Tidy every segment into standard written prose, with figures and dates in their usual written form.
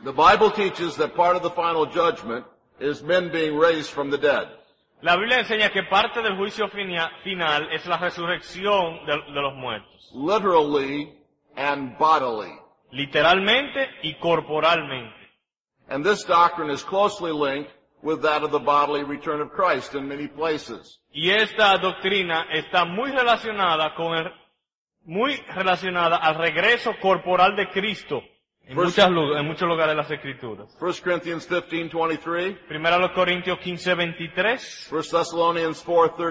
The Bible teaches that part of the final judgment is men being raised from the dead. La Biblia enseña que parte del juicio final es la resurrección de los muertos. Literally and bodily. Literalmente y corporalmente. And this doctrine is closely linked with that of the bodily return of Christ in many places. Y esta doctrina está muy relacionada al regreso corporal de Cristo en muchos lugares de las Escrituras. 1 Corinthians 15:23. Primera los Corintios 15:23. 1 Thessalonians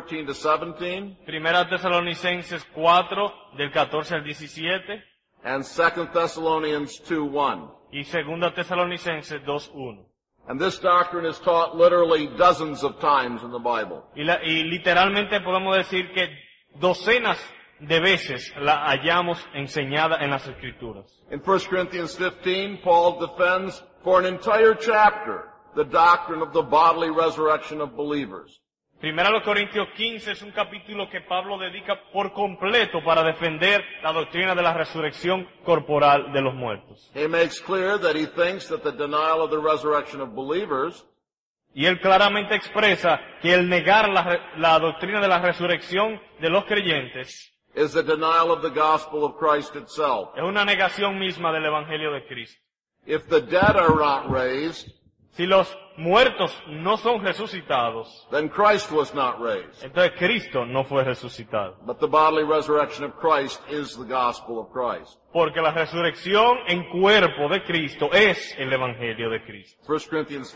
4:13-17. Primera Tesalonicenses 4 del 14 al 17. And 2 Thessalonians 2:1. Y Segunda Tesalonicenses 2:1. And this doctrine is taught literally dozens of times in the Bible. Y literalmente podemos decir que docenas de veces la hallamos enseñada en las Escrituras. In 1 Corinthians 15, Paul defends for an entire chapter the doctrine of the bodily resurrection of believers. Primera los Corintios 15 es un capítulo que Pablo dedica por completo para defender la doctrina de la resurrección corporal de los muertos. He makes clear that he thinks that the denial of the resurrection of believers Y él claramente expresa que el negar la doctrina de la resurrección de los creyentes is the denial of the gospel of Christ itself. es una negación misma del Evangelio de Cristo. If the dead are not raised, Si los muertos no son resucitados, then Christ was not raised. entonces Cristo no fue resucitado. But the bodily resurrection of Christ is the gospel of Christ. Porque la resurrección en cuerpo de Cristo es el Evangelio de Cristo. 1 Corinthians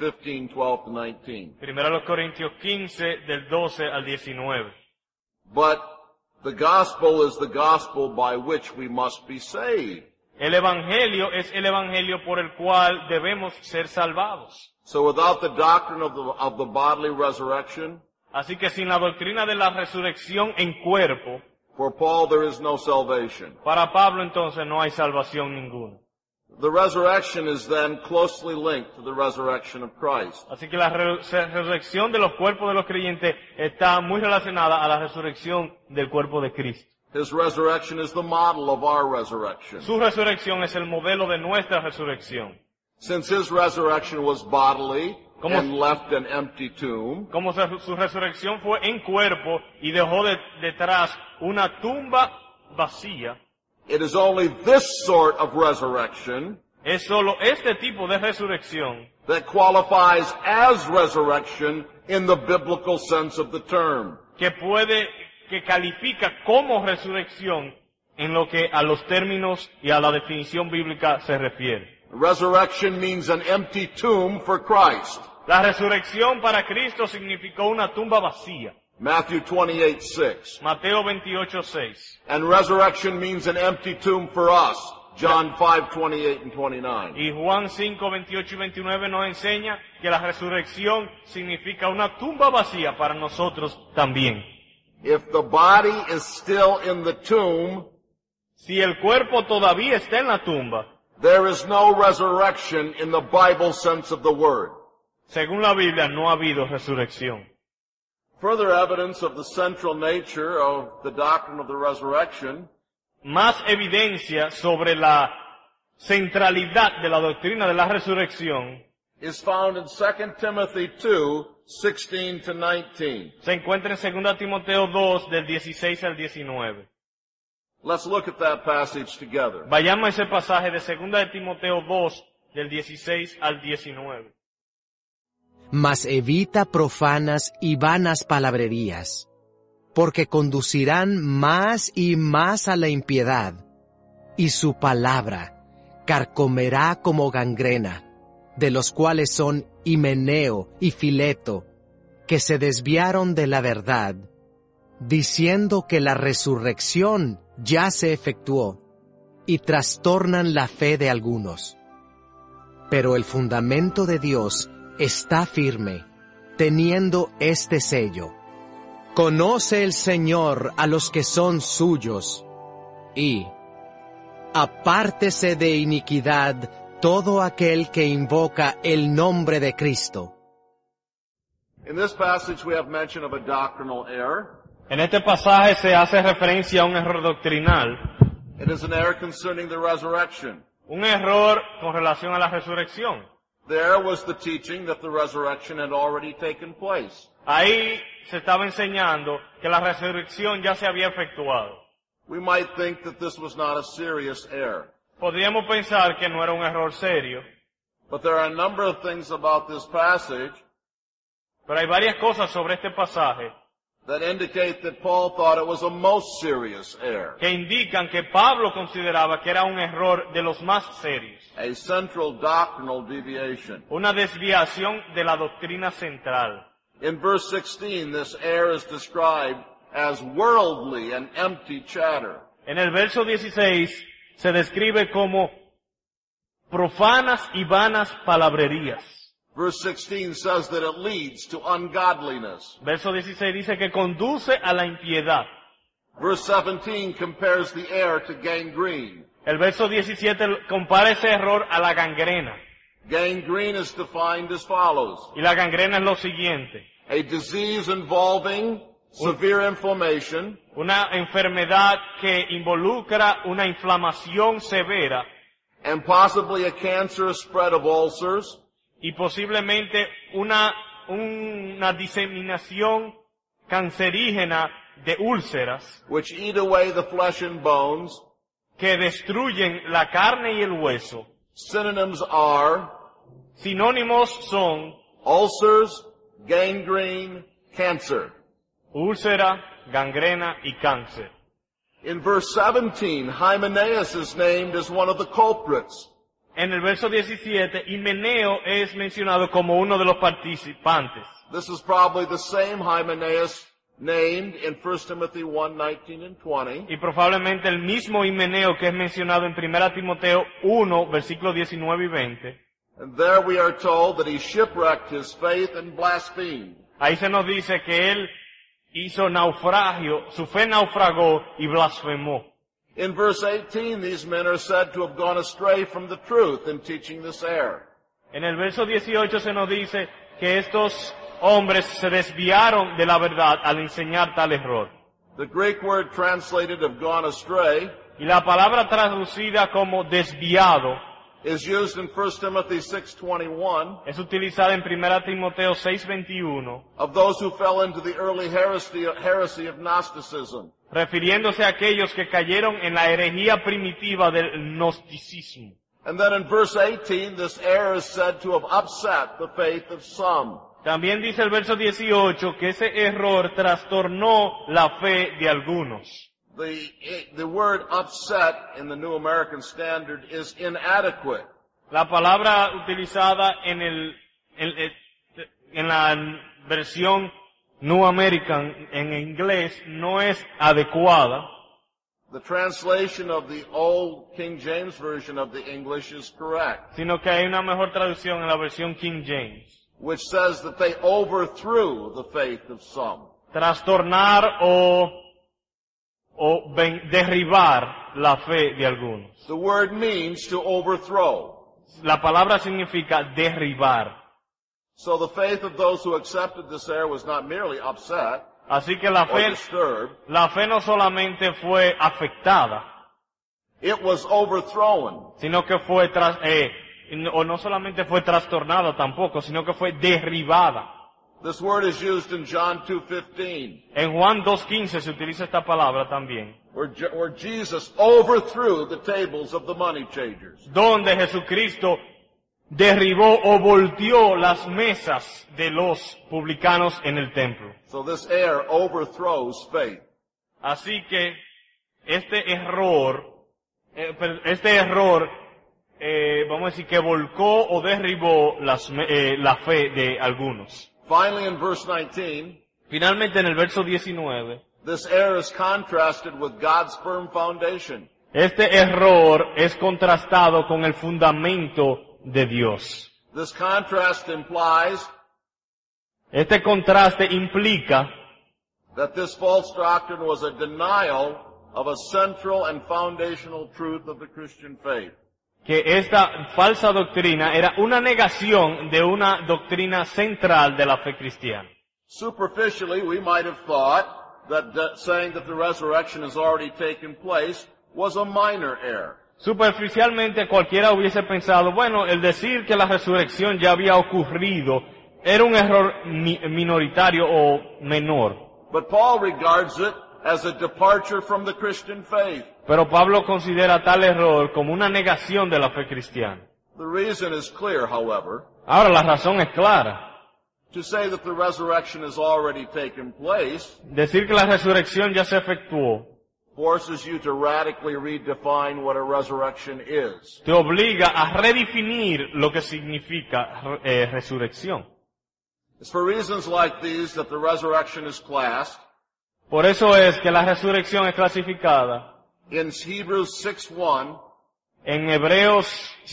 15:12-19. Primero los Corintios 15 del 12 al 19. But the gospel is the gospel by which we must be saved. El Evangelio es el Evangelio por el cual debemos ser salvados. So without the doctrine of the bodily resurrection, Así que sin la doctrina de la resurrección en cuerpo, for Paul there is no salvation. para Pablo entonces no hay salvación ninguna. The resurrection is then closely linked to the resurrection of Christ. Así que la resurrección de los cuerpos de los creyentes está muy relacionada a la resurrección del cuerpo de Cristo. His resurrection is the model of our resurrection. Su resurrección es el modelo de nuestra resurrección. Since his resurrection was bodily and left an empty tomb, Como su resurrección fue en cuerpo y dejó detrás una tumba vacía, it is only this sort of resurrection es solo este tipo de resurrección that qualifies as resurrection in the biblical sense of the term. que califica como resurrección en lo que a los términos y a la definición bíblica se refiere. Resurrection means an empty tomb for Christ. La resurrección para Cristo significó una tumba vacía. Matthew 28:6. Mateo 28:6. And resurrection means an empty tomb for us. John 5:28-29. Y Juan 5, 28 y 29 nos enseña que la resurrección significa una tumba vacía para nosotros también. If the body is still in the tomb, si el cuerpo todavía está en la tumba, there is no resurrection in the Bible sense of the word. Según la Biblia, no ha habido resurrección. Further evidence of the central nature of the doctrine of the resurrection más evidencia sobre la centralidad de la doctrina de la resurrección is found in 2 Timothy 2:16-19. Se encuentra en 2 Timoteo 2 del 16 al 19. Let's look at that passage together. Vayamos a ese pasaje de 2 de Timoteo 2 del 16 al 19. Mas evita profanas y vanas palabrerías, porque conducirán más y más a la impiedad, y su palabra carcomerá como gangrena, de los cuales son Himeneo y Fileto, que se desviaron de la verdad, diciendo que la resurrección ya se efectuó, y trastornan la fe de algunos. Pero el fundamento de Dios está firme, teniendo este sello: conoce el Señor a los que son suyos, y apártese de iniquidad todo aquel que invoca el nombre de Cristo. In this passage we have mention of a doctrinal error. En este pasaje se hace referencia a un error doctrinal. It is an error concerning the resurrection. Un error con relación a la resurrección. There was the teaching that the resurrection had already taken place. Ahí se estaba enseñando que la resurrección ya se había efectuado. We might think that this was not a serious error. Podríamos pensar que no era un error serio, But there are a number of things about this passage pero hay varias cosas sobre este pasaje that indicate that Paul thought it was a most serious error, que indican que Pablo consideraba que era un error de los más serios, a central doctrinal deviation. una desviación de la doctrina central. In verse 16, this error is described as worldly and empty chatter. En el verso 16 se describe como profanas y vanas palabrerías. Verse 16 says that it leads to ungodliness. Verso 16 dice que conduce a la impiedad. Verse 17 compares the error to gangrene. El verso 17 compara ese error a la gangrena. Gangrene is defined as follows: Y la gangrena es lo siguiente: a disease involving severe inflammation, una enfermedad que involucra una inflamación severa and possibly a cancerous spread of ulcers, y posiblemente una diseminación cancerígena de úlceras which eat away the flesh and bones. que destruyen la carne y el hueso. Synonyms are Sinónimos son ulcers, gangrene, cancer. úlcera, gangrena y cáncer. In verse 17, Hymenaeus is named as one of the culprits. En el verso 17, Himeneo es mencionado como uno de los participantes. This is probably the same Hymenaeus named in 1 Timothy 1:19 and 20. Y probablemente el mismo Himeneo que es mencionado en 1 Timoteo 1, versículos 19 y 20. And there we are told that he shipwrecked his faith and blasphemed. Ahí se nos dice que él hizo naufragio, su fe naufragó y blasfemó. In verse 18, these men are said to have gone astray from the truth in teaching this error. En el verso 18 se nos dice que estos hombres se desviaron de la verdad al enseñar tal error. The Greek word translated have gone astray Y la palabra traducida como desviado is used in 1 Timothy 6:21 es utilizada en 1 Timoteo 6:21, of those who fell into the early heresy of Gnosticism. refiriéndose a aquellos que cayeron en la herejía primitiva del gnosticismo. And then in verse 18, this error is said to have upset the faith of some. También dice el verso 18 que ese error trastornó la fe de algunos. The word upset in the New American Standard is inadequate. La palabra utilizada en la versión New American en inglés no es adecuada. The translation of the old King James Version of the English is correct, Sino que hay una mejor traducción en la versión King James. which says that they overthrew the faith of some. Trastornar o derribar la fe de algunos. The word means to overthrow. La palabra significa derribar. So the faith of those who accepted this error was not merely upset Así que la or fe disturbed, no solamente fue afectada, it was overthrown. sino que no solamente fue trastornada tampoco, sino que fue derribada. This word is used in John 2:15, En Juan 2:15 se utiliza esta palabra también, where Jesus overthrew the tables of the money changers. donde Jesucristo derribó o volteó las mesas de los publicanos en el templo. So this error overthrows faith. Así que este error, vamos a decir que volcó o derribó la fe de algunos. Finally, in verse 19, Finalmente en el verso 19, this error is contrasted with God's firm foundation. este error es contrastado con el fundamento de Dios. This contrast implies Este contraste implica that this false doctrine was a denial of a central and foundational truth of the Christian faith. que esta falsa doctrina era una negación de una doctrina central de la fe cristiana. Superficially, we might have thought that saying that the resurrection has already taken place was a minor error. Superficialmente cualquiera hubiese pensado, bueno, el decir que la resurrección ya había ocurrido era un error minoritario o menor. But Paul regards it as a departure from the Christian faith. Pero Pablo considera tal error como una negación de la fe cristiana. The reason is clear, however. Ahora, la razón es clara. To say that the resurrection has already taken place Decir que la resurrección ya se efectuó forces you to radically redefine what a resurrection is. te obliga a redefinir lo que significa resurrección. It's for reasons like these that the resurrection is classed Por eso es que la resurrección es clasificada in Hebrews 6:1 en Hebreos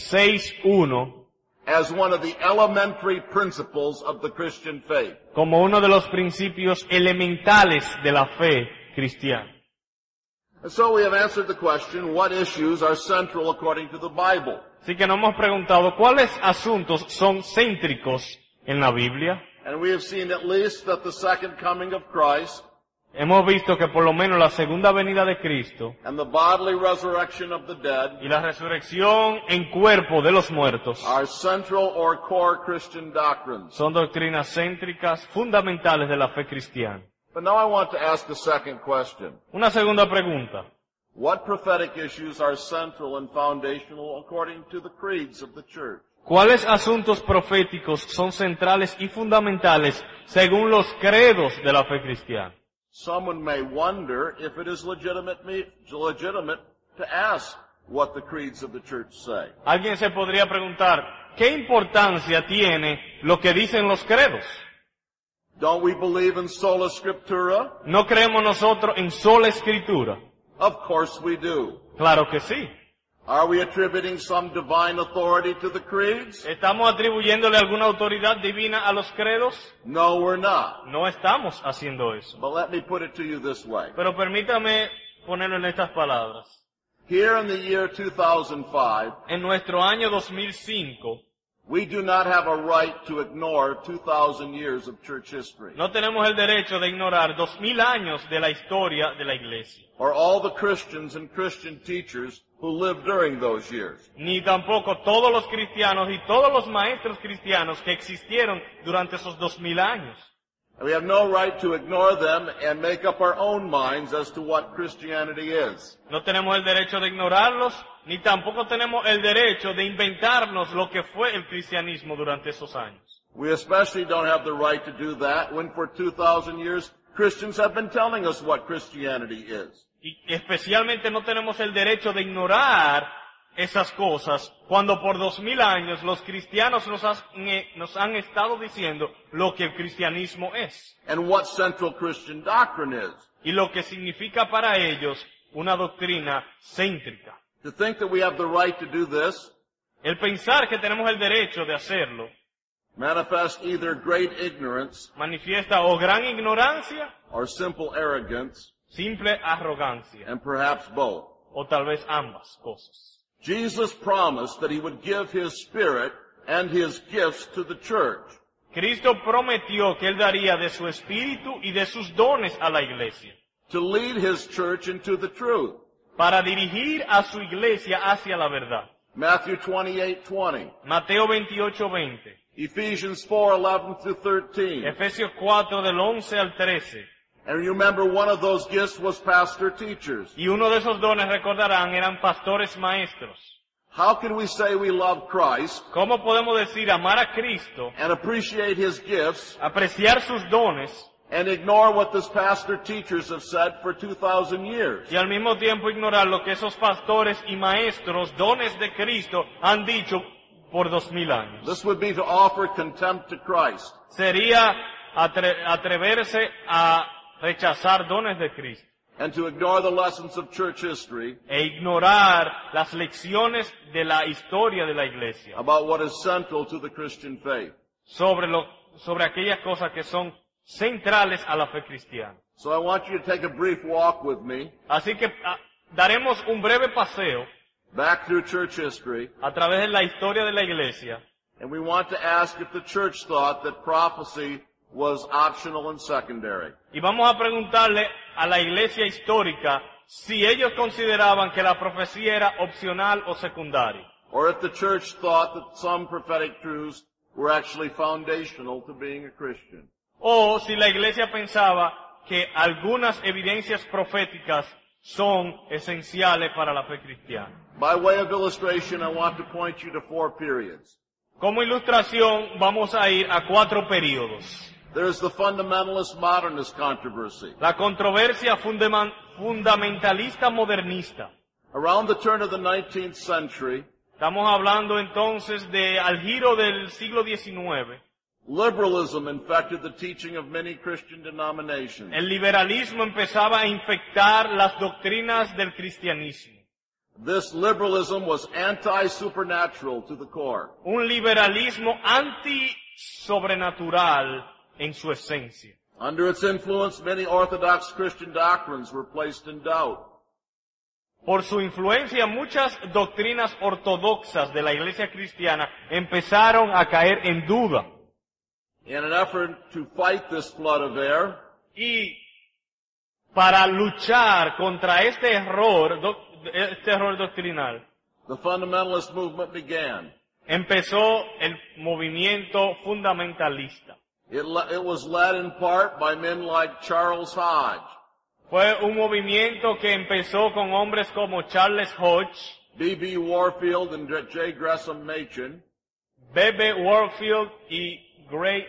6:1 as one of the elementary principles of the Christian faith. como uno de los principios elementales de la fe cristiana. And so we have answered the question, what issues are central according to the Bible? Así que nos hemos preguntado cuáles asuntos son céntricos en la Biblia. And we have seen at least that the second coming of Christ Hemos visto que por lo menos la segunda venida de Cristo and the bodily resurrection of the dead y la resurrección en cuerpo de los muertos are central or core Christian doctrines. son doctrinas céntricas fundamentales de la fe cristiana. But now I want to ask the second question. Una segunda pregunta. What prophetic issues are central and foundational according to the creeds of the church? ¿Cuáles asuntos proféticos son centrales y fundamentales según los credos de la fe cristiana? Someone may wonder if it is legitimate to ask what the creeds of the church say. Alguien se podría preguntar, ¿qué importancia tiene lo que dicen los credos? Don't we believe in sola scriptura? ¿No creemos nosotros en sola escritura? Of course we do. Claro que sí. Are we attributing some divine authority to the creeds? ¿Estamos atribuyéndole alguna autoridad divina a los credos? No, we're not. No estamos haciendo eso. But let me put it to you this way. Pero permítame ponerlo en estas palabras. Here in the year 2005, En nuestro año 2005, we do not have a right to ignore 2,000 years of church history, no tenemos el derecho de ignorar 2000 años de la historia de la iglesia. or all the Christians and Christian teachers who lived during those years. Ni tampoco todos los cristianos y todos los maestros cristianos que existieron durante esos 2000 años. And we have no right to ignore them and make up our own minds as to what Christianity is. No tenemos el derecho de ignorarlos, ni tampoco tenemos el derecho de inventarnos lo que fue el cristianismo durante esos años. We especially don't have the right to do that when for 2,000 years Christians have been telling us what Christianity is. Y especialmente no tenemos el derecho de ignorar esas cosas cuando por 2000 años los cristianos nos han estado diciendo lo que el cristianismo es And what central Christian doctrine is. y lo que significa para ellos una doctrina céntrica. To think that we have the right to do this El pensar que tenemos el derecho de hacerlo manifests either great ignorance manifiesta o gran ignorancia, or simple arrogance, simple arrogancia, and perhaps both. o tal vez ambas cosas. Jesus promised that he would give his Spirit and his gifts to the church. Cristo prometió que Él daría de su espíritu y de sus dones a la iglesia, to lead his church into the truth. para dirigir a su iglesia hacia la verdad. Matthew 28:20, Mateo 28:20, Ephesians 4:11 through 13. Efesios 4 del 11 al 13. And you remember one of those gifts was pastor teachers. Y uno de esos dones, recordarán, eran pastores maestros. How can we say we love Christ ¿Cómo podemos decir amar a Cristo, and appreciate his gifts apreciar sus dones, and ignore what those pastor teachers have said for 2,000 years? y al mismo tiempo ignorar lo que esos pastores y maestros, dones de Cristo, han dicho por 2000 años? This would be to offer contempt to Christ. Sería atreverse a rechazar dones de Cristo And to ignore the lessons of church history e ignorar las lecciones de la historia de la iglesia about what is central to the Christian faith. sobre aquellas cosas que son centrales a la fe cristiana. So I want you to take a brief walk with me Así que daremos un breve paseo back through church history, a través de la historia de la iglesia, and we want to ask if the church thought that prophecy was optional and secondary. y vamos a preguntarle a la iglesia histórica si ellos consideraban que la profecía era opcional o secundaria, or if the church thought that some prophetic truths were actually foundational to being a Christian. o si la iglesia pensaba que algunas evidencias proféticas son esenciales para la fe cristiana. By way of illustration, I want to point you to 4 periods. Como ilustración, vamos a ir a 4 períodos. There's the fundamentalist modernist controversy. La controversia fundamentalista modernista. Around the turn of the 19th century, Estamos hablando entonces de al giro del siglo XIX. liberalism infected the teaching of many Christian denominations. El liberalismo empezaba a infectar las doctrinas del cristianismo. This liberalism was anti-supernatural to the core. Un liberalismo anti-sobrenatural en su esencia. Under its influence, many Orthodox Christian doctrines were placed in doubt. Por su influencia, muchas doctrinas ortodoxas de la iglesia cristiana empezaron a caer en duda. In an effort to fight this flood of air, Y para luchar contra este error doctrinal, the fundamentalist movement began. empezó el movimiento fundamentalista. It was led in part by men like Charles Hodge, Fue un movimiento que empezó con hombres como Charles Hodge, B.B. Warfield and J. Gresham Machen, B.B. Warfield y J.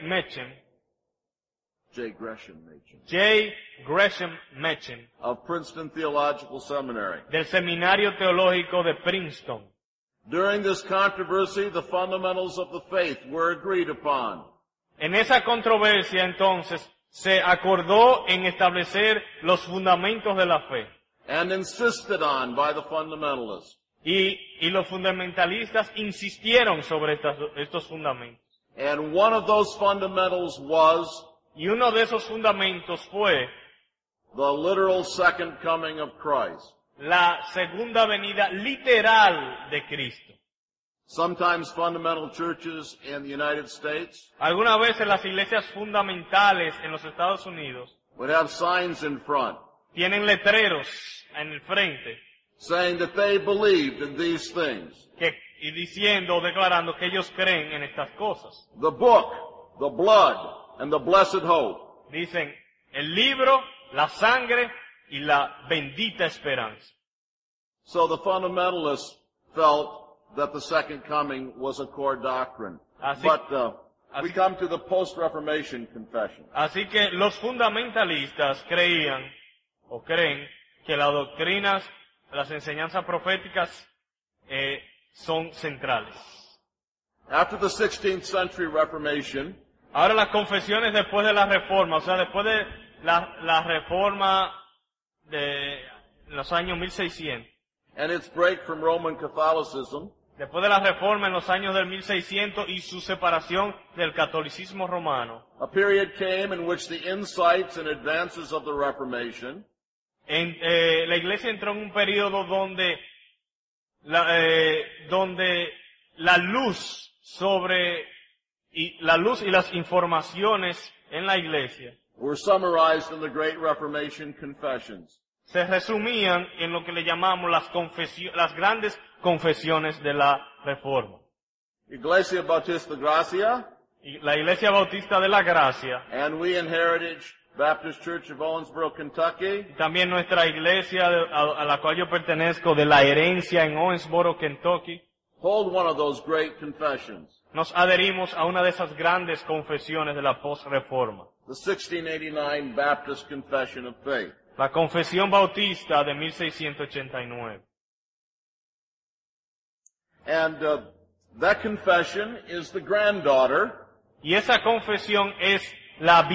Gresham Machen, of Princeton Theological Seminary. del Seminario Teológico de Princeton. During this controversy, the fundamentals of the faith were agreed upon. En esa controversia, entonces, se acordó en establecer los fundamentos de la fe. And insisted on by the fundamentalists. Y los fundamentalistas insistieron sobre estos fundamentos. And one of those fundamentals was Y uno de esos fundamentos fue the literal second coming of Christ. la segunda venida literal de Cristo. Sometimes fundamental churches in the United States Algunas veces las iglesias fundamentales en los Estados Unidos would have signs in front tienen letreros en el frente saying that they believed in these things. y diciendo o declarando que ellos creen en estas cosas. The book, the blood, and the blessed hope. Dicen el libro, la sangre y la bendita esperanza. So the fundamentalists felt that the second coming was a core doctrine. Así- But we así- come to the post-Reformation confession. Así que los fundamentalistas creían o creen que las doctrinas, las enseñanzas proféticas son centrales. After the 16th century Reformation, Ahora las confesiones después de la Reforma, o sea, después de la Reforma de los años 1600, and its break from Roman Catholicism, después de la Reforma en los años del 1600 y su separación del catolicismo romano, a period came in which the insights and advances of the Reformation la Iglesia entró en un periodo donde la luz y las informaciones en la Iglesia were summarized in the Great Reformation Confessions. se resumían en lo que le llamamos las grandes confesiones de la Reforma. Iglesia Bautista Gracia, Y la Iglesia Bautista de la Gracia, and we in Heritage Baptist Church of Owensboro, Kentucky, también nuestra iglesia a la cual yo pertenezco, de la herencia en Owensboro, Kentucky, hold one of those great confessions, nos adherimos a una de esas grandes confesiones de la post-reforma. the 1689 Baptist Confession of Faith. La Confesión Bautista de 1689. And that confession is the granddaughter Y esa confesión es la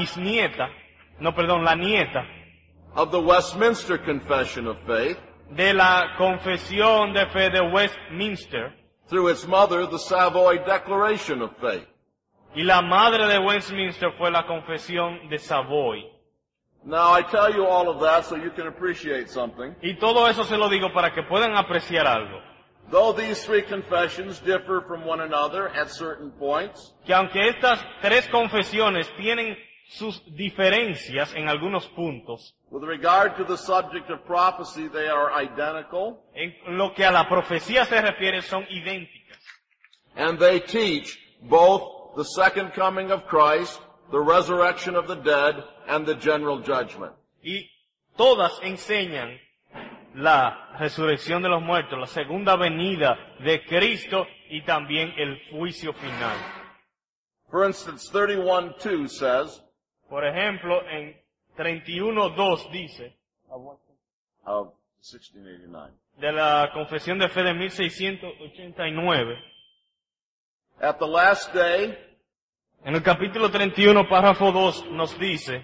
nieta of the Westminster Confession of Faith, de la Confesión de Fe de Westminster, through its mother, the Savoy Declaration of Faith. y la madre de Westminster fue la Confesión de Savoy. Now, I tell you all of that so you can appreciate something. Y todo eso se lo digo para que puedan apreciar algo. Though these three confessions differ from one another at certain points, Que aunque estas tres confesiones tienen sus diferencias en algunos puntos. With regard to the subject of prophecy, they are identical, En lo que a la profecía se refiere son idénticas. and they teach both the second coming of Christ, the resurrection of the dead, and the general judgment. Y todas enseñan la resurrección de los muertos, la segunda venida de Cristo y también el juicio final. For instance, 31:2 says, Por ejemplo, en 31.2 dice, of 1689, de la Confesión de Fe de 1689, at the last day, en el capítulo 31, párrafo 2, nos dice,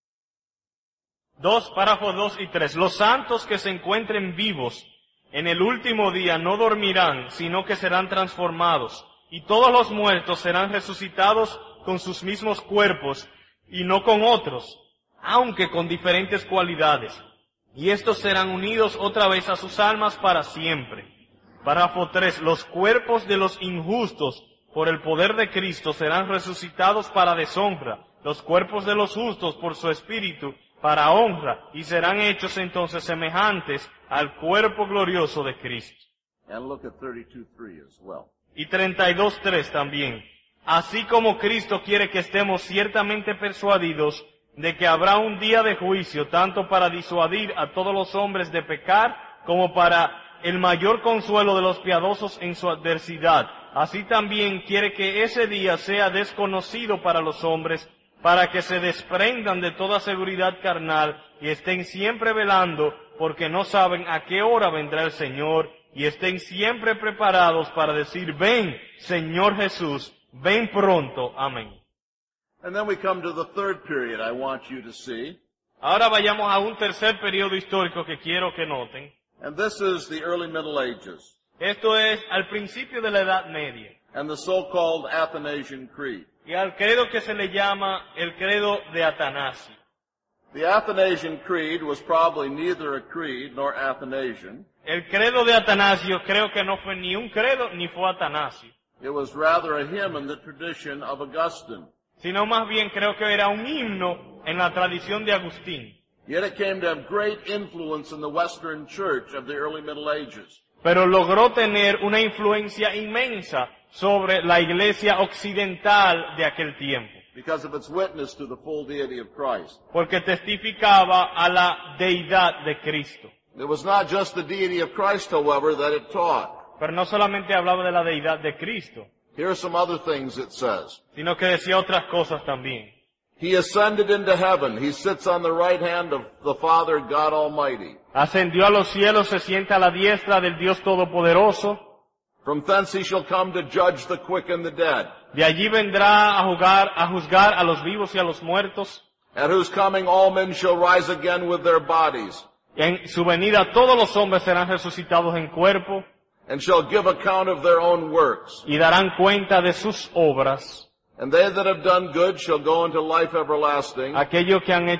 párrafos 2 y 3, los santos que se encuentren vivos en el último día no dormirán, sino que serán transformados, y todos los muertos serán resucitados con sus mismos cuerpos, y no con otros, aunque con diferentes cualidades, y estos serán unidos otra vez a sus almas para siempre. Párrafo 3, los cuerpos de los injustos por el poder de Cristo serán resucitados para deshonra, los cuerpos de los justos por su espíritu para honra, y serán hechos entonces semejantes al cuerpo glorioso de Cristo. and look at 32:3 as well. Y 32.3 también. Así como Cristo quiere que estemos ciertamente persuadidos de que habrá un día de juicio, tanto para disuadir a todos los hombres de pecar, como para el mayor consuelo de los piadosos en su adversidad. Así también quiere que ese día sea desconocido para los hombres, para que se desprendan de toda seguridad carnal y estén siempre velando, porque no saben a qué hora vendrá el Señor, y estén siempre preparados para decir, ven, Señor Jesús, ven pronto. Amén. And then we come to the third period I want you to see, Ahora vayamos a un tercer periodo histórico que quiero que noten. and this is the early Middle Ages, Esto es al principio de la Edad Media, and the so-called Athanasian Creed. y al credo que se le llama el credo de Atanasio. The Athanasian Creed was probably neither a creed nor Athanasian. El credo de Atanasio creo que no fue ni un credo ni fue Atanasio, It was rather a hymn in the tradition of Augustine. sino más bien creo que era un himno en la tradición de Agustín. Yet it came to have great influence in the Western Church of the early Middle Ages. Pero logró tener una influencia inmensa sobre la iglesia occidental de aquel tiempo, Because of its witness to the full deity of Christ. porque testificaba a la deidad de Cristo. It was not just the deity of Christ, however, that it taught. Pero no solamente hablaba de la deidad de Cristo, Here are some other things it says. sino que decía otras cosas también. He ascended into heaven. He sits on the right hand of the Father, God Almighty. Ascendió a los cielos, se sienta a la diestra del Dios Todopoderoso. From thence he shall come to judge the quick and the dead, De allí vendrá a juzgar a los vivos y a los muertos. at whose coming all men shall rise again with their bodies, En su venida todos los hombres serán resucitados en cuerpo and shall give account of their own works. y darán cuenta de sus obras. And they that have done good shall go into life everlasting, Aquellos que han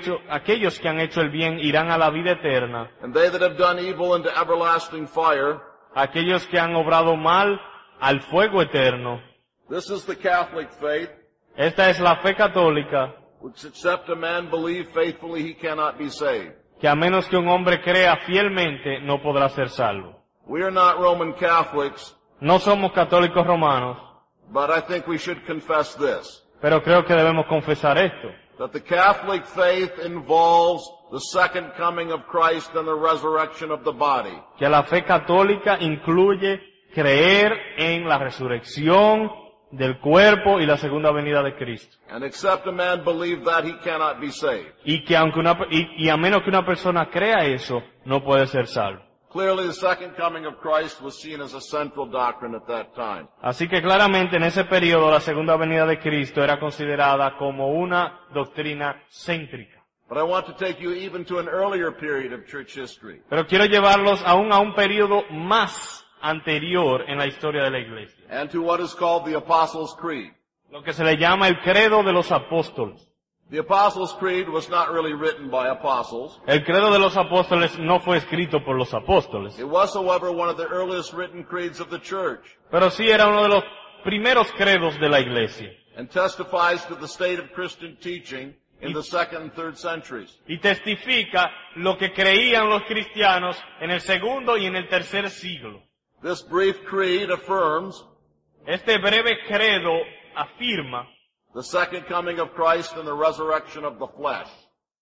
hecho el bien irán a la vida eterna. and they that have done evil into everlasting fire. Aquellos que han obrado mal al fuego eterno. This is the Catholic faith, Esta es la fe católica, which except a man believe faithfully, he cannot be saved. que a menos que un hombre crea fielmente no podrá ser salvo. We are not Roman Catholics, No somos católicos romanos, but I think we should confess this, pero creo que debemos confesar esto, that the Catholic faith involves the second coming of Christ and the resurrection of the body. que la fe católica incluye creer en la resurrección del cuerpo y la segunda venida de Cristo. And except a man believe that, he cannot be saved. Y que y a menos que una persona crea eso, no puede ser salvo. Clearly, the second coming of Christ was seen as a central doctrine at that time. Así que claramente en ese periodo la segunda venida de Cristo era considerada como una doctrina céntrica. But I want to take you even to an earlier period of church history. Pero quiero llevarlos aún a un periodo más anterior en la historia de la iglesia, And to what is called the Apostles' Creed. lo que se le llama el credo de los apóstoles. The Apostles' Creed was not really written by apostles. El credo de los apóstoles no fue escrito por los apóstoles, It was, however, one of the earliest written creeds of the church, pero sí era uno de los primeros credos de la iglesia and testifies to the state of Christian teaching in the 2nd and 3rd centuries. Y testifica lo que creían los cristianos en el segundo y en el tercer siglo. This brief creed affirms Este breve credo afirma the second coming of Christ and the resurrection of the flesh.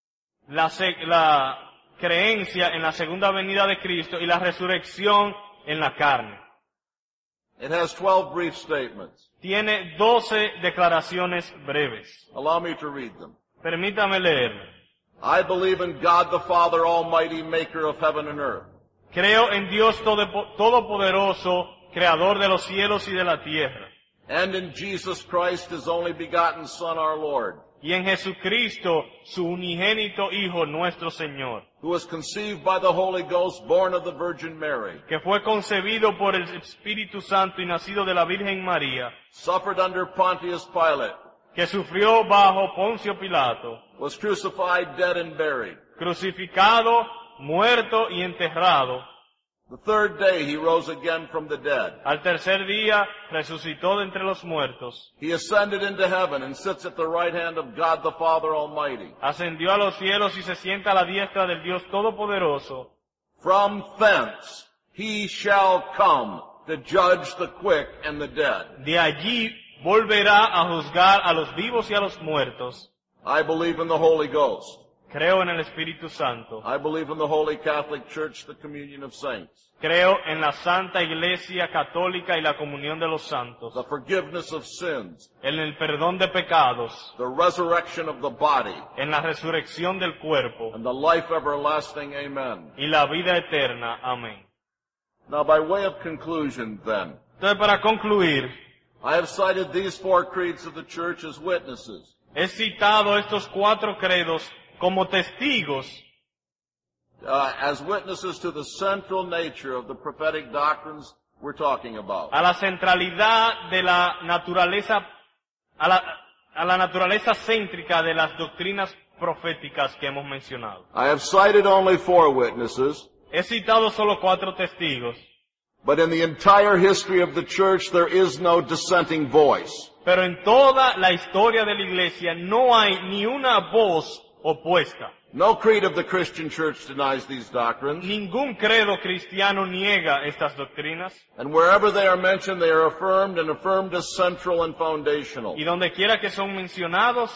la creencia en la segunda venida de Cristo y la resurrección en la carne. It has 12 brief statements. Tiene 12 declaraciones breves. Allow me to read them. Permítame leerlo. I believe in God the Father Almighty, maker of heaven and earth. Creo en Dios Todopoderoso, creador de los cielos y de la tierra. And in Jesus Christ, his only begotten Son, our Lord, Y en Jesucristo, su unigénito Hijo, nuestro Señor, who was conceived by the Holy Ghost, born of the Virgin Mary, que fue concebido por el Espíritu Santo y nacido de la Virgen María, suffered under Pontius Pilate, que sufrió bajo Poncio Pilato, was crucified, dead, and buried. crucificado, muerto y enterrado. The third day he rose again from the dead. Al tercer día resucitó de entre los muertos. He ascended into heaven and sits at the right hand of God the Father Almighty. Ascendió a los cielos y se sienta a la diestra del Dios Todopoderoso. From thence he shall come to judge the quick and the dead. De allí volverá a juzgar a los vivos y a los muertos. I believe in the Holy Ghost. Creo en el Espíritu Santo. I believe in the Holy Catholic Church, the communion of saints, Creo en la Santa Iglesia Católica y la comunión de los santos. the forgiveness of sins, En el perdón de pecados. the resurrection of the body, En la resurrección del cuerpo. and the life everlasting. Amen. Y la vida eterna. Amén. Now, by way of conclusion, then, Entonces, para concluir, I have cited these 4 creeds of the church as witnesses. he citado estos 4 credos como testigos, As witnesses to the central nature of the prophetic doctrines we're talking about. a la centralidad de la naturaleza, a la naturaleza céntrica de las doctrinas proféticas que hemos mencionado. I have cited only 4 witnesses, He citado solo 4 testigos, but in the entire history of the church there is no dissenting voice. pero en toda la historia de la Iglesia no hay ni una voz opuesta. No creed of the Christian church denies these doctrines, Ningún credo cristiano niega estas doctrinas, and wherever they are mentioned, they are affirmed and affirmed as central and foundational. y donde quiera que son mencionadas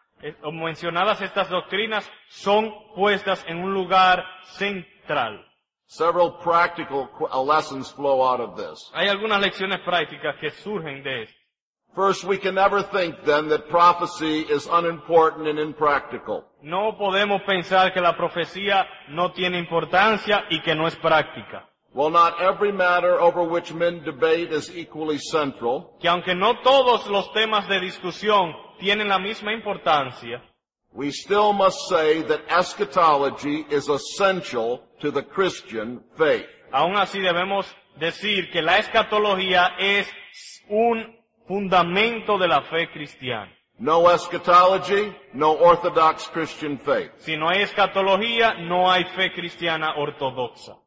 estas doctrinas, son puestas en un lugar central. Several practical lessons flow out of this. Hay algunas lecciones prácticas que surgen de esto. First, we can never think then that prophecy is unimportant and impractical. No podemos pensar que la profecía no tiene importancia y que no es práctica. While not every matter over which men debate is equally central, Que aunque no todos los temas de discusión tienen la misma importancia, we still must say that eschatology is essential to the Christian faith. aún así debemos decir que la escatología es un fundamento de la fe cristiana. No eschatology, no orthodox Christian faith. Si no hay escatología, no hay fe cristiana ortodoxa.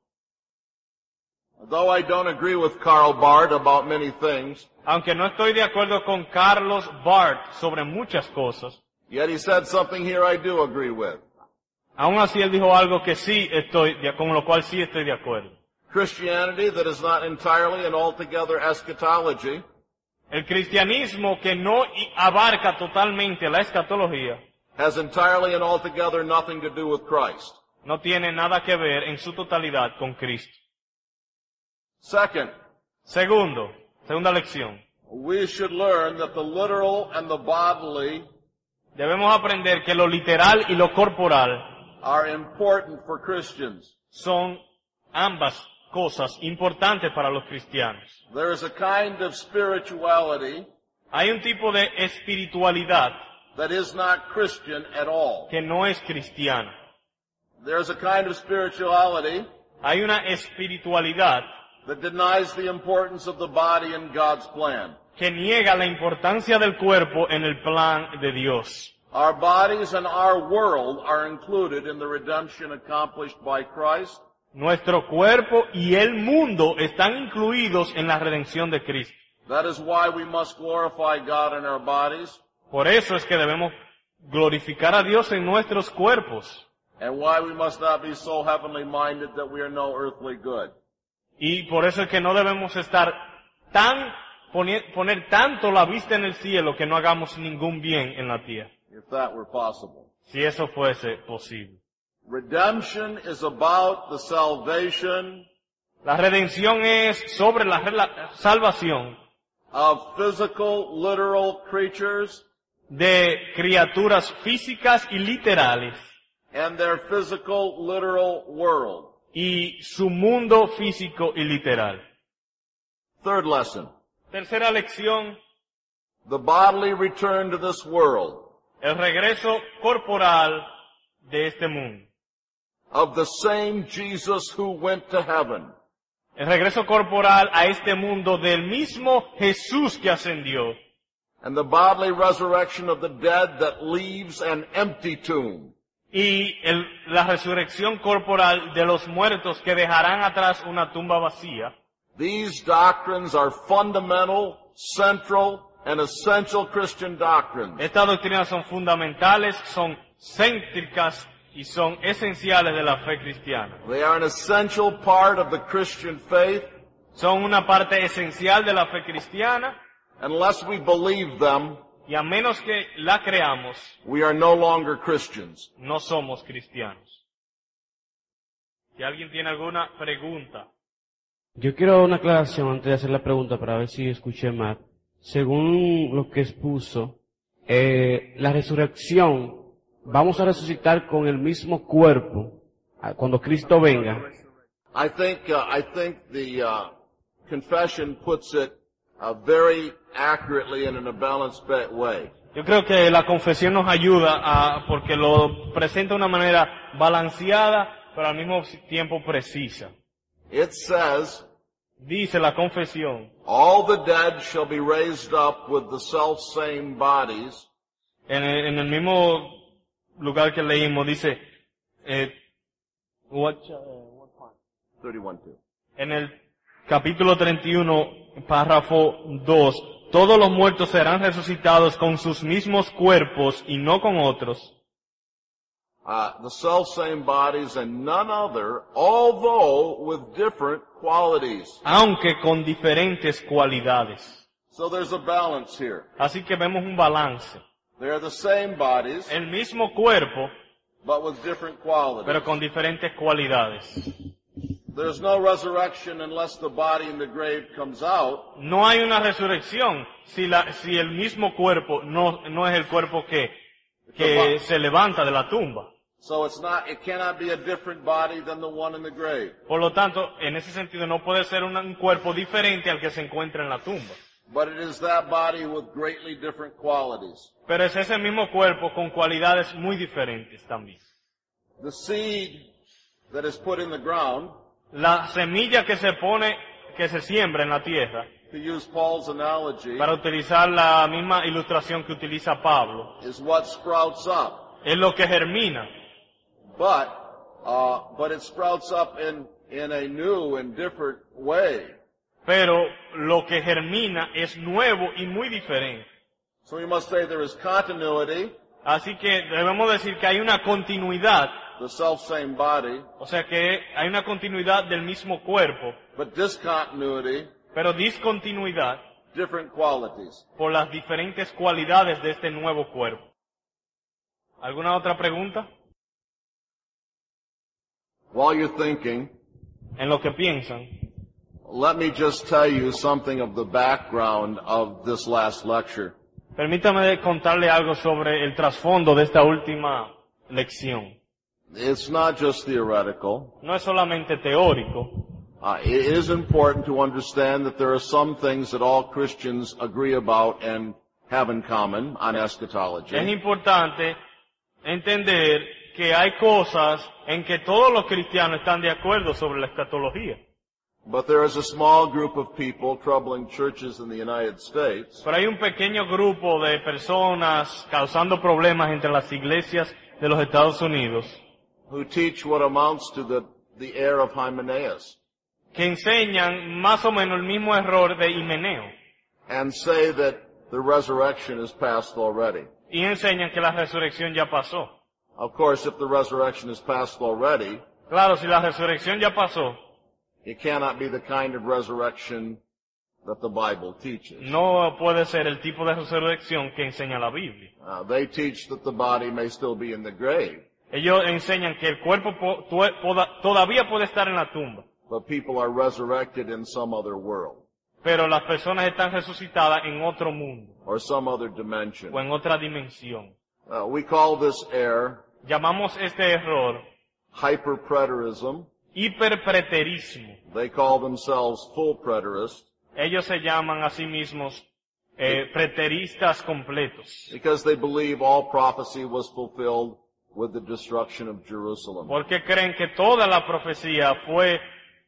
Though I don't agree with Karl Barth about many things, Aunque no estoy de acuerdo con Carlos Barth sobre muchas cosas, yet he said something here I do agree with. aún así él dijo algo que con lo cual sí estoy de acuerdo. Christianity that is not entirely and altogether eschatology El cristianismo que no abarca totalmente la escatología has entirely and altogether nothing to do with Christ. no tiene nada que ver en su totalidad con Cristo. Second, Segunda lección. we should learn that the literal and the bodily Debemos aprender que lo literal y lo corporal are important for Christians. son ambas cosas importantes para los cristianos. There is a kind of spirituality Hay un tipo de espiritualidad that is not Christian at all. que no es cristiana. There's a kind of spirituality Hay una espiritualidad that denies the importance of the body in God's plan. que niega la importancia del cuerpo en el plan de Dios. Our bodies and our world are included in the redemption accomplished by Christ, Nuestro cuerpo y el mundo están incluidos en la redención de Cristo. That is why we must glorify God in our bodies. Por eso es que debemos glorificar a Dios en nuestros cuerpos. and why we must not be so heavenly minded that we are no earthly good. Y por eso es que no debemos estar poner tanto la vista en el cielo que no hagamos ningún bien en la tierra. If that were possible. Si eso fuese posible. Redemption is about the salvation La redención es sobre la salvación of physical, literal creatures de criaturas físicas y literales and their physical, literal world. y su mundo físico y literal. Third lesson. Tercera lección, The bodily return to this world el regreso corporal de este mundo. of the same Jesus who went to heaven. El regreso corporal a este mundo del mismo Jesús que ascendió. And the bodily resurrection of the dead that leaves an empty tomb. Y la resurrección corporal de los muertos que dejarán atrás una tumba vacía. These doctrines are fundamental, central, and essential Christian doctrines. Estas doctrinas son fundamentales, son céntricas y son esenciales de la fe cristiana. They are an essential part of the Christian faith. Son una parte esencial de la fe cristiana Unless we believe them, y a menos que la creamos, we are no longer Christians. no somos cristianos. Si alguien tiene alguna pregunta. Yo quiero una aclaración antes de hacer la pregunta para ver si escuché mal. Según lo que expuso, la resurrección, vamos a resucitar con el mismo cuerpo cuando Cristo venga. I think the confession puts it very accurately and in a balanced way. Yo creo que la confesión nos ayuda porque lo presenta de una manera balanceada, pero al mismo tiempo precisa. It says, Dice la confesión, all the dead shall be raised up with the self-same bodies, en el mismo lugar que leímos, dice, what part? 31:2. En el capítulo 31, párrafo 2, todos los muertos serán resucitados con sus mismos cuerpos y no con otros. The self-same bodies and none other, although with different qualities. Aunque con diferentes cualidades. So there's a balance here. Así que vemos un balance. They are the same bodies, El mismo cuerpo, but with different qualities. pero con diferentes cualidades. There's no resurrection unless the body in the grave comes out. No hay una resurrección si el mismo cuerpo no es el cuerpo que se levanta de la tumba. So it cannot be a different body than the one in the grave. Por lo tanto, en ese sentido no puede ser un cuerpo diferente al que se encuentra en la tumba. But it is that body with greatly different qualities. Pero es ese mismo cuerpo con cualidades muy diferentes también. The seed that is put in the ground, La semilla que se siembra en la tierra, to use Paul's analogy, para utilizar la misma ilustración que utiliza Pablo, is what sprouts up. es lo que germina. But it sprouts up in a new and different way. Pero lo que germina es nuevo y muy diferente. So we must say there is continuity, Así que debemos decir que hay una continuidad, the self-same body, o sea que hay una continuidad del mismo cuerpo, but discontinuity, pero discontinuidad different qualities. por las diferentes cualidades de este nuevo cuerpo. ¿Alguna otra pregunta? While you're thinking, En lo que piensan, let me just tell you something of the background of this last lecture. permítame contarle algo sobre el trasfondo de esta última lección. It's not just theoretical. No es solamente teórico. It is important to understand that there are some things that all Christians agree about and have in common on eschatology. Es importante entender que hay cosas en que todos los cristianos están de acuerdo sobre la escatología. But there is a small group of people troubling churches in the United States Pero hay un pequeño grupo de personas causando problemas entre las iglesias de los Estados Unidos who teach what amounts to the error of Hymenaeus que enseñan más o menos el mismo error de Himeneo and say that the resurrection is past already. y enseñan que la resurrección ya pasó. Of course, if the resurrection is past already, Claro, si la resurrección ya pasó, it cannot be the kind of resurrection that the Bible teaches. no puede ser el tipo de resurrección que enseña la Biblia. They teach that the body may still be in the grave, Ellos enseñan que el cuerpo todavía puede estar en la tumba, but people are resurrected in some other world pero las personas están resucitadas en otro mundo or some other dimension. o en otra dimensión. We call this error Llamamos este error hyperpreterism. hiperpreterismo. They call themselves full preterists Ellos se llaman a sí mismos preteristas completos, because they believe all prophecy was fulfilled with the destruction of Jerusalem. porque creen que toda la profecía fue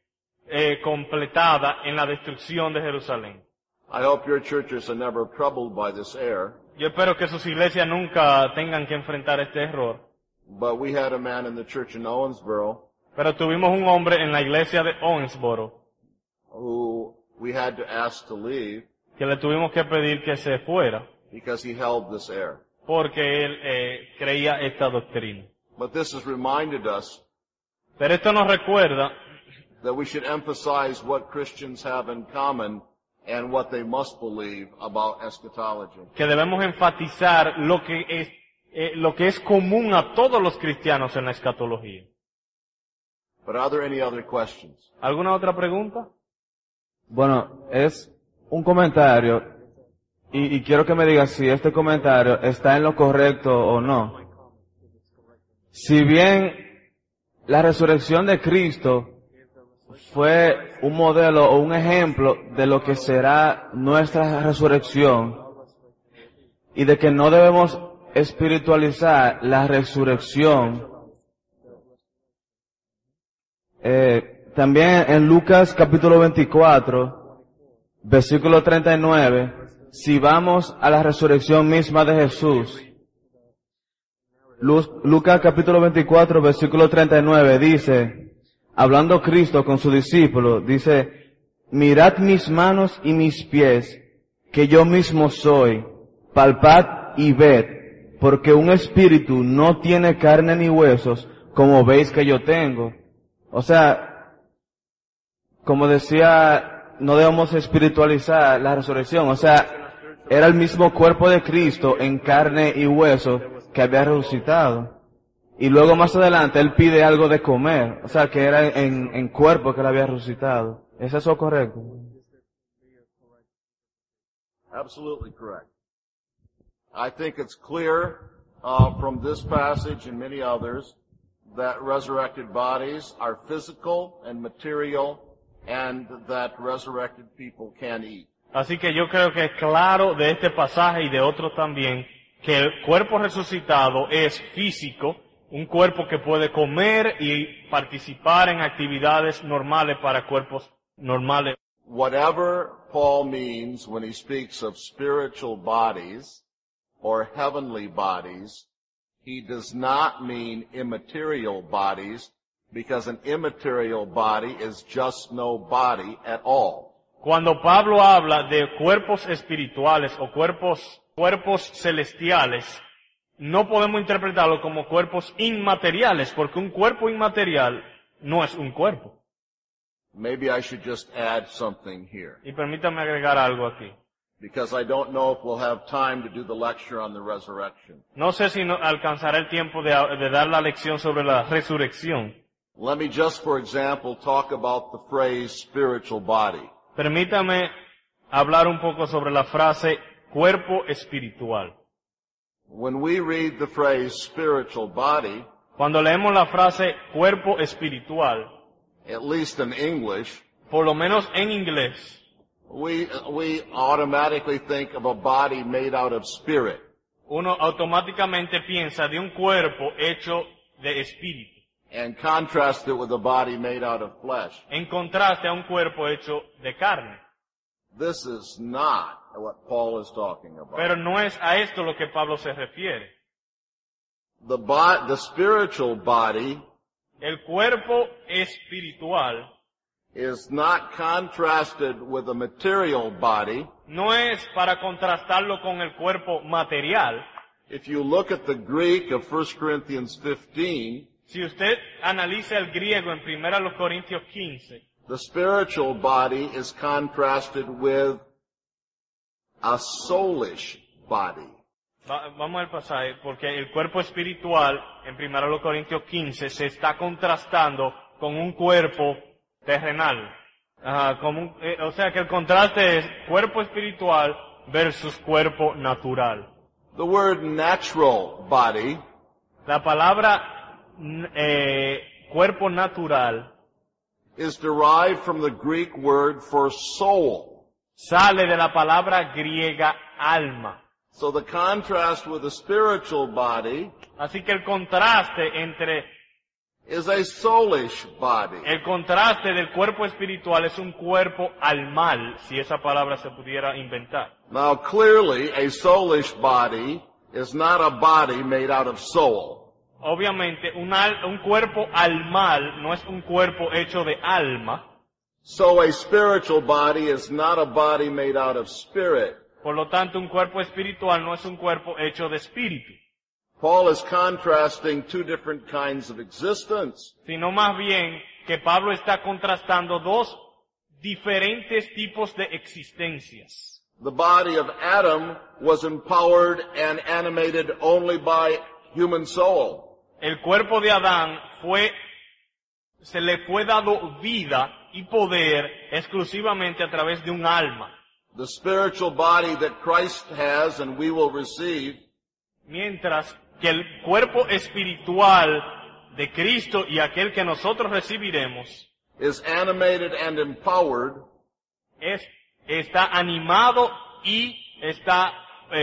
completada en la destrucción de Jerusalén. I hope your churches are never troubled by this error, Yo espero que sus iglesias nunca tengan que enfrentar este error, but we had a man in the church in Owensboro pero tuvimos un hombre en la iglesia de Owensboro who we had to ask to leave que le tuvimos que pedir que se fuera because he held this error. porque él creía esta doctrina. But this has reminded us Pero esto nos recuerda that we should emphasize what Christians have in common and what they must believe about eschatology. que debemos enfatizar lo que es común a todos los cristianos en la escatología. But are there any other questions? ¿Alguna otra pregunta? Bueno, es un comentario y quiero que me digas si este comentario está en lo correcto o no. Si bien la resurrección de Cristo fue un modelo o un ejemplo de lo que será nuestra resurrección y de que no debemos espiritualizar la resurrección, también en Lucas capítulo 24, versículo 39, si vamos a la resurrección misma de Jesús, Lucas capítulo 24, versículo 39 dice, hablando Cristo con su discípulo, dice, mirad mis manos y mis pies, que yo mismo soy, palpad y ved, porque un espíritu no tiene carne ni huesos, como veis que yo tengo. O sea, como decía, no debemos espiritualizar la resurrección. O sea, era el mismo cuerpo de Cristo en carne y hueso que había resucitado. Y luego más adelante Él pide algo de comer. O sea, que era en cuerpo que Él había resucitado. ¿Es eso correcto? Absolutely correct. I think it's clear from this passage and many others that resurrected bodies are physical and material and that resurrected people can eat. Así que yo creo que es claro de este pasaje y de otros también que el cuerpo resucitado es físico, un cuerpo que puede comer y participar en actividades normales para cuerpos normales. Whatever Paul means when he speaks of spiritual bodies or heavenly bodies, he does not mean immaterial bodies, because an immaterial body is just no body at all. Cuando Pablo habla de cuerpos espirituales o cuerpos celestiales, no podemos interpretarlo como cuerpos inmateriales, porque un cuerpo inmaterial no es un cuerpo. Maybe I should just add something here, Y permítame agregar algo aquí. because I don't know if we'll have time to do the lecture on the resurrection. No sé si alcanzará el tiempo de dar la lección sobre la resurrección. Let me just, for example, talk about the phrase spiritual body. Permítame hablar un poco sobre la frase cuerpo espiritual. When we read the phrase spiritual body, Cuando leemos la frase cuerpo espiritual, at least in English, por lo menos en inglés, we automatically think of a body made out of spirit. uno automáticamente piensa de un cuerpo hecho de espíritu, And contrast it with a body made out of flesh. en contraste a un cuerpo hecho de carne. This is not what Paul is talking about. Pero no es a esto lo que Pablo se refiere. The spiritual body El cuerpo espiritual is not contrasted with a material body, no es para contrastarlo con el cuerpo material, If you look at the Greek of 1 Corinthians 15, Si usted analiza el griego en 1 Corintios 15, the spiritual body is contrasted with a soulish body. vamos al pasaje, porque el cuerpo espiritual en 1 Corintios 15 se está contrastando con un cuerpo terrenal. O sea que el contraste es cuerpo espiritual versus cuerpo natural. The word natural body La palabra cuerpo natural is derived from the Greek word for soul. sale de la palabra griega alma. So the contrast with the spiritual body Así que el contraste entre is a soulish body. el contraste del cuerpo espiritual es un cuerpo almal, si esa palabra se pudiera inventar. Now clearly a soulish body is not a body made out of soul. Obviamente, un cuerpo almal no es un cuerpo hecho de alma. So a spiritual body is not a body made out of spirit. Por lo tanto, un cuerpo espiritual no es un cuerpo hecho de espíritu, Paul is contrasting two different kinds of existence. sino más bien que Pablo está contrastando dos diferentes tipos de existencias. The body of Adam was empowered and animated only by human soul. El cuerpo de Adán se le fue dado vida y poder exclusivamente a través de un alma. The spiritual body that Christ has and we will receive Mientras que el cuerpo espiritual de Cristo y aquel que nosotros recibiremos is animated and empowered está animado y está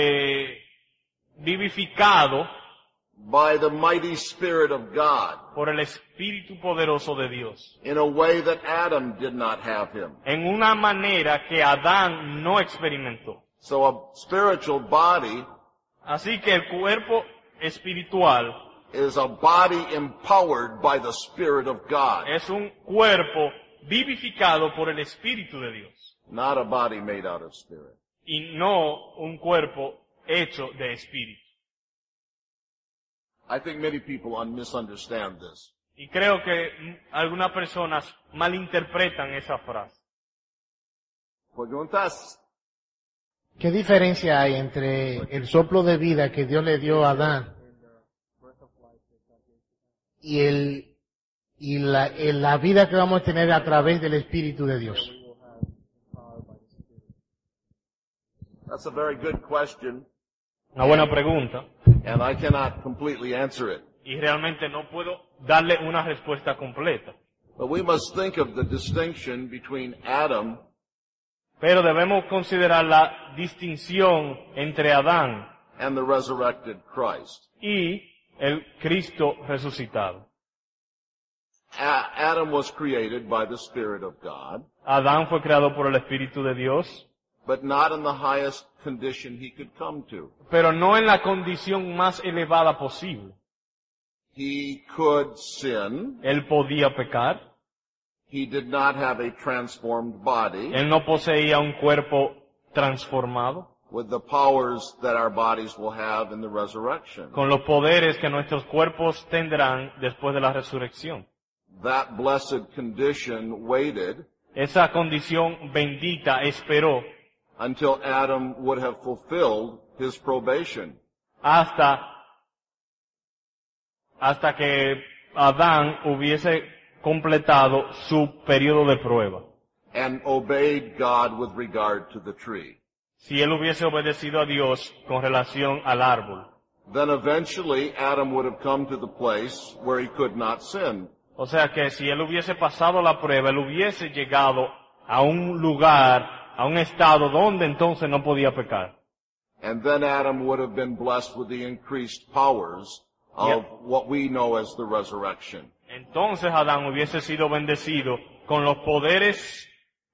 vivificado by the mighty Spirit of God por el Espíritu poderoso de Dios, in a way that Adam did not have him. en una manera que Adán no experimentó. So a spiritual body Así que el cuerpo espiritual is a body empowered by the Spirit of God, es un cuerpo vivificado por el Espíritu de Dios, not a body made out of spirit. y no un cuerpo hecho de espíritu. I think many people misunderstand this. Y creo que algunas personas malinterpretan esa frase. Preguntas. ¿Qué diferencia hay entre el soplo de vida que Dios le dio a Adán y la vida que vamos a tener a través del Espíritu de Dios? That's a very good question, Una buena pregunta. and I cannot completely answer it. Y realmente no puedo darle una respuesta completa. But we must think of the distinction between Adam Pero debemos considerar la distinción entre Adán and the resurrected Christ. y el Cristo resucitado. Adam was created by the Spirit of God, Adán fue creado por el Espíritu de Dios, but not in the highest condition he could come to. pero no en la condición más elevada posible. He could sin. Él podía pecar, He did not have a transformed body él no poseía un cuerpo transformado, with the powers that our bodies will have in the resurrection. con los poderes que nuestros cuerpos tendrán después de la resurrección. That blessed condition waited Esa condición bendita esperó until Adam would have fulfilled his probation. hasta que Adán hubiese completado su periodo de prueba. And obeyed God with regard to the tree. Si él hubiese obedecido a Dios con relación al árbol. Then eventually Adam would have come to the place where he could not sin. O sea que si él hubiese pasado la prueba, él hubiese llegado a un lugar, a un estado donde entonces no podía pecar. And then Adam would have been blessed with the increased powers of what we know as the resurrection. Entonces Adán hubiese sido bendecido con los poderes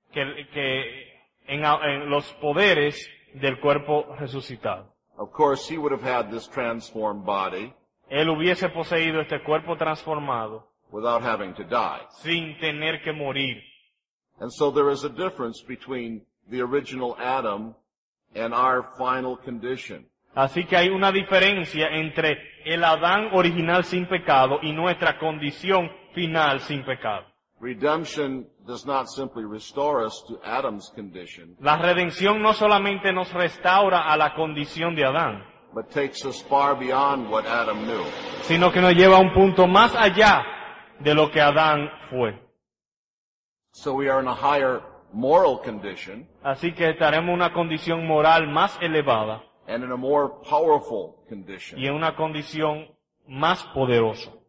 en los poderes del cuerpo resucitado. Of course, he would have had this transformed body Él hubiese poseído este cuerpo transformado without having to die. sin tener que morir. And so there is a difference between the original Adam and our final condition. Así que hay una diferencia entre el Adán original sin pecado y nuestra condición final sin pecado. Redemption does not simply restore us to Adam's condition, La redención no solamente nos restaura a la condición de Adán, but takes us far beyond what Adam knew. sino que nos lleva a un punto más allá de lo que Adán fue. So we are in a higher moral condition Así que estaremos en una condición moral más elevada and in a more powerful y condition. en una condición más poderosa.